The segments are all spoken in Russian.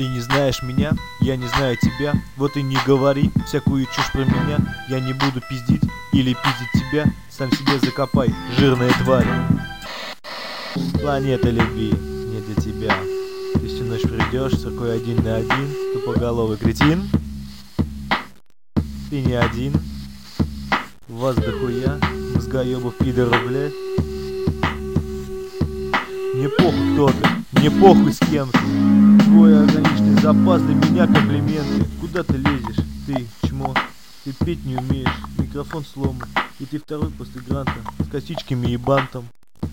Ты не знаешь меня, я не знаю тебя. Вот и не говори всякую чушь про меня. Я не буду пиздить или пиздить тебя. Сам себе закопай, жирная тварь. Планета любви не для тебя. Ты всю ночь придешь с рукой один на один. Тупоголовый кретин. Ты не один. Вас дохуя, мозгоёбов пидоров, блядь. Мне похуй кто ты, мне похуй с кем ты. Твой органичный запас для меня комплименты. Куда ты лезешь, ты чмо? Ты петь не умеешь, микрофон сломан. И ты второй после гранта, с косичками и бантом.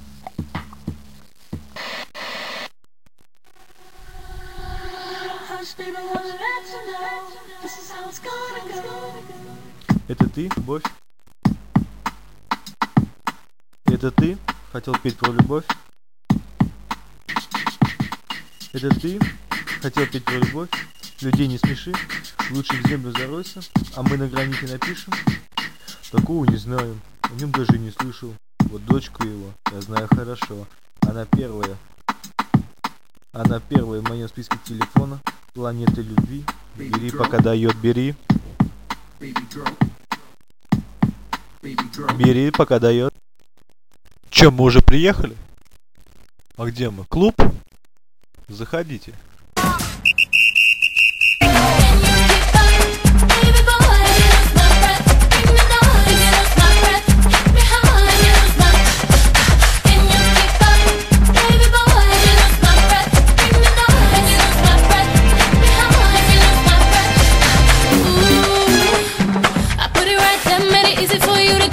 Это ты, Бовь? Это ты хотел петь про любовь? Это ты хотел петь про любовь? Людей не смеши, лучше в землю заройся, а мы на границе напишем. Такого не знаю, о нем даже не слышал. Вот дочку его я знаю хорошо. Она первая в моем списке телефона. Планета любви. Бери, пока дает, бери. Бери, пока дает. Че, мы уже приехали? А где мы? Клуб? Заходите. Easy for you to